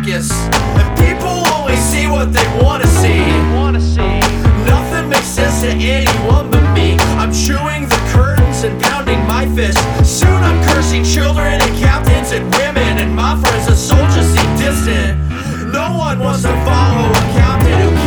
circus, and people only see what they wanna see. Nothing makes sense to anyone but me. I'm chewing the curtains and pounding my fist. Soon I'm cursing children and captains and women, and my friends the soldiers seem distant. No one wants to follow a captain who